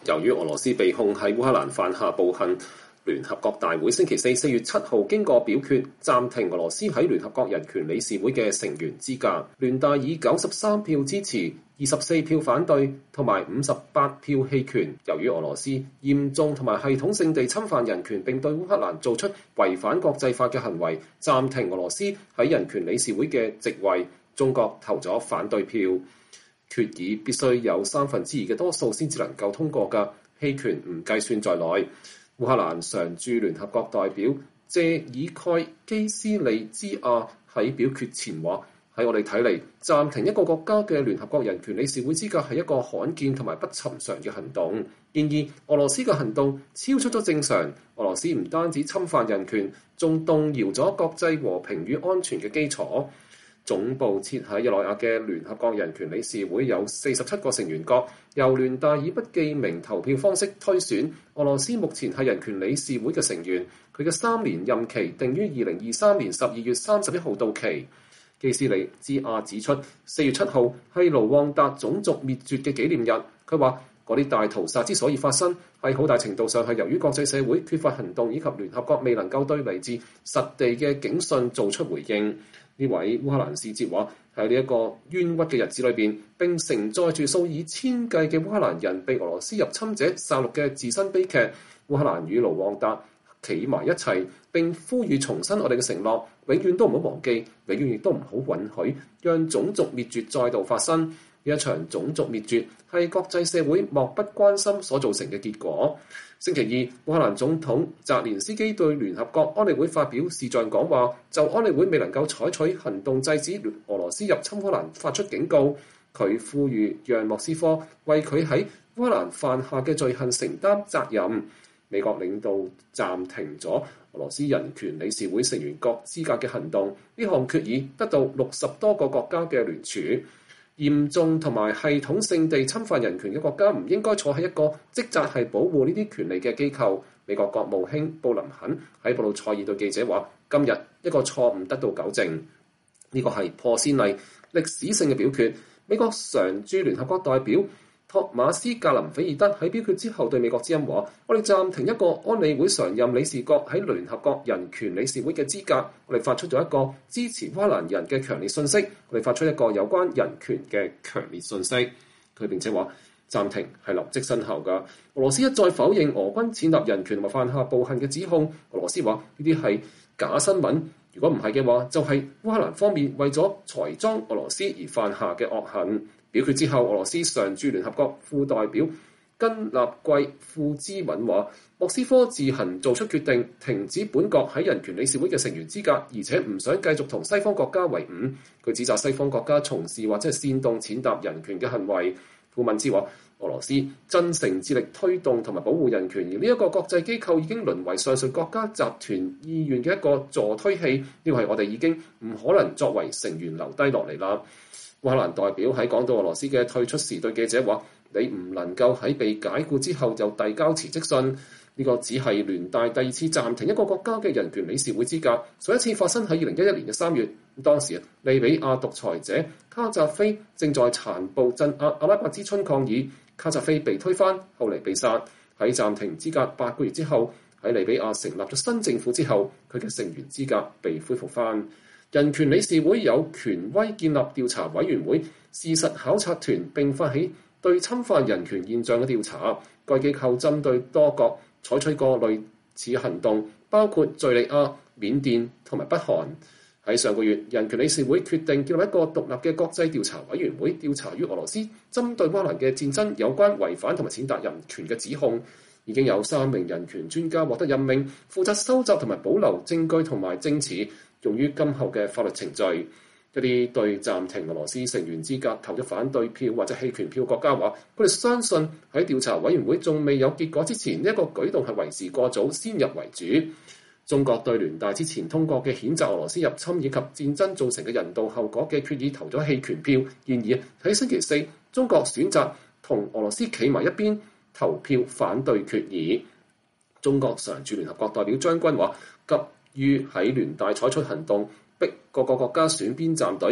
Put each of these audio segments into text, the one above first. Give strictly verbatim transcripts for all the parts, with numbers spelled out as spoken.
由於俄羅斯被控喺烏克蘭犯下暴行，聯合國大會星期四四月七號經過表決，暫停俄羅斯喺聯合國人權理事會嘅成員資格。聯大以九十三票支持、二十四票反對同埋五十八票棄權。由於俄羅斯嚴重同埋系統性地侵犯人權並對烏克蘭做出違反國際法嘅行為，暫停俄羅斯喺人權理事會嘅席位。中國投咗反對票。決議必須有三分之二嘅多數先至能夠通過㗎，棄權唔計算在內。烏克蘭常駐聯合國代表謝爾蓋基斯利茲亞喺表決前話：喺我哋睇嚟，暫停一個國家嘅聯合國人權理事會資格係一個罕見同埋不尋常嘅行動。然而，俄羅斯嘅行動超出咗正常。俄羅斯唔單止侵犯人權，仲動搖咗國際和平與安全嘅基礎。總部設喺日內瓦嘅聯合國人權理事會有四十七個成員國，由聯大以不記名投票方式推選。俄羅斯目前係人權理事會嘅成員，佢嘅三年任期定於二零二三年十二月三十一號到期。基斯利茲亞指出，四月七號係盧旺達種族滅絕嘅紀念日。佢話：嗰啲大屠殺之所以發生，係好大程度上係由於國際社會缺乏行動，以及聯合國未能夠對嚟自實地嘅警訊做出回應。呢位烏克蘭使節話：喺呢一個冤屈嘅日子裏邊，並承載住數以千計嘅烏克蘭人被俄羅斯入侵者殺戮嘅自身悲劇。烏克蘭與盧旺達企埋一齊，並呼籲重申我哋嘅承諾，永遠都唔好忘記，永遠亦都唔好允許讓種族滅絕再度發生。呢一場種族滅絕係國際社會漠不關心所造成嘅結果。星期二，烏克蘭總統澤連斯基對聯合國安理會發表視像講話，就安理會未能夠採取行動制止俄羅斯入侵烏克蘭發出警告。佢呼籲讓莫斯科為佢喺烏克蘭犯下嘅罪行承擔責任。美國領導暫停咗俄羅斯人權理事會成員國資格嘅行動。呢項決議得到六十多個國家嘅聯署。嚴重同埋系統性地侵犯人權嘅國家唔應該坐喺一個職責係保護呢啲權利嘅機構。美國國務卿布林肯喺布魯塞爾對記者話：今日一個錯誤得到糾正，呢個係破先例、歷史性嘅表決。美國常駐聯合國代表托馬斯格林菲爾德喺表決之後對美國之音話：我哋暫停一個安理會常任理事國喺聯合國人權理事會嘅資格，我哋發出咗一個支持烏克蘭人嘅強烈訊息，我哋發出一個有關人權嘅強烈訊息。佢並且話暫停係立即生效㗎。俄羅斯一再否認俄軍踐踏人權同埋犯下暴行嘅指控。俄羅斯話呢啲係假新聞，如果唔係嘅話，就係烏克蘭方面為咗栽贓俄羅斯而犯下嘅惡行。表決之後，俄羅斯常駐聯合國副代表根納季庫茲敏話：莫斯科自行做出決定，停止本國喺人權理事會嘅成員資格，而且唔想繼續同西方國家為伍。佢指責西方國家從事或者係煽動踐踏人權嘅行為。庫敏茲話：俄羅斯真誠致力推動同埋保護人權，而呢一個國際機構已經淪為上述國家集團意願嘅一個助推器。呢個係我哋已經唔可能作為成員留低落嚟啦。烏克蘭代表喺講到俄羅斯嘅退出時對記者話：你唔能夠喺被解僱之後就遞交辭職信。呢個只係聯大第二次暫停一個國家嘅人權理事會資格，上一次發生喺二零一一年嘅三月。當時利比亞獨裁者卡扎菲正在殘暴鎮壓阿拉伯之春抗議，卡扎菲被推翻，後嚟被殺。喺暫停資格八個月之後，喺利比亞成立咗新政府之後，佢嘅成員資格被恢復翻。人權理事會有權威建立調查委員會、事實考察團，並發起對侵犯人權現象嘅調查。該機構針對多國採取過類似行動，包括敍利亞、緬甸同埋北韓。喺上個月，人權理事會決定建立一個獨立嘅國際調查委員會，調查與俄羅斯針對烏克蘭嘅戰爭有關違反同埋踐踏人權嘅指控。已經有三名人權專家獲得任命，負責收集同埋保留證據同埋證詞，用於今後嘅法律程序。一啲對暫停俄羅斯成員資格投咗反對票或者棄權票國家話，佢哋相信喺調查委員會仲未有結果之前，呢一個舉動係為時過早，先入為主。中國對聯大之前通過嘅譴責俄羅斯入侵以及戰爭造成嘅人道後果嘅決議投咗棄權票。然而喺星期四，中國選擇同俄羅斯企埋一邊，投票反對決議。中國常駐聯合國代表張軍話：急於喺聯大採取行動，逼各個國家選邊站隊，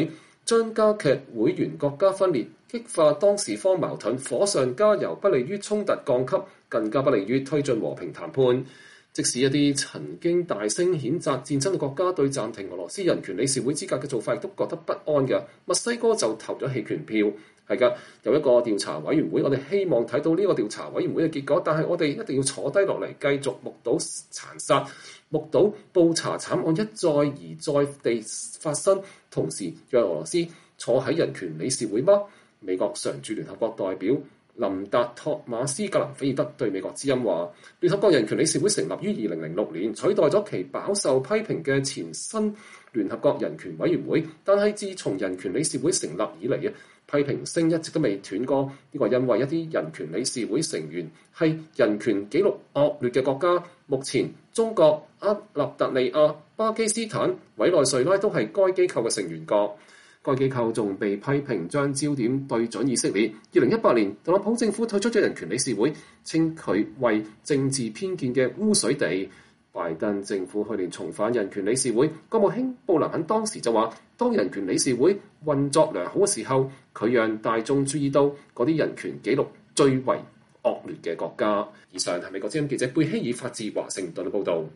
將加劇會員國家分裂，激化當事方矛盾，火上加油，不利於衝突降級，更加不利於推進和平談判。即使一啲曾經大聲譴責戰爭嘅國家對暫停俄羅斯人權理事會資格嘅做法亦都覺得不安嘅，墨西哥就投咗棄權票。係㗎，有一個調查委員會，我哋希望睇到呢個調查委員會嘅結果，但係我哋一定要坐低落嚟，繼續目睹殘殺，目睹布查慘案一再而再地發生，同時讓俄羅斯坐喺人權理事會嗎？美國常駐聯合國代表林達托馬斯格蘭菲爾德對美國之音話：聯合國人權理事會成立於二零零六年，取代咗其飽受批評嘅前身聯合國人權委員會，但係自從人權理事會成立以嚟啊，批評聲一直都未斷過。呢個因為一啲人權理事會成員係人權紀錄惡劣嘅國家，目前中國、厄立特里亞、巴基斯坦、委內瑞拉都係該機構嘅成員國。該機構仲被批評將焦點對準以色列。二零一八年，特朗普政府退出咗人權理事會，稱佢為政治偏見嘅污水地。拜登政府去年重返人權理事會，國務卿布林肯當時就話：當人權理事會運作良好嘅時候，佢讓大眾注意到嗰啲人權紀錄最為惡劣嘅國家。以上係美國之音記者貝希爾發自華盛頓嘅報導。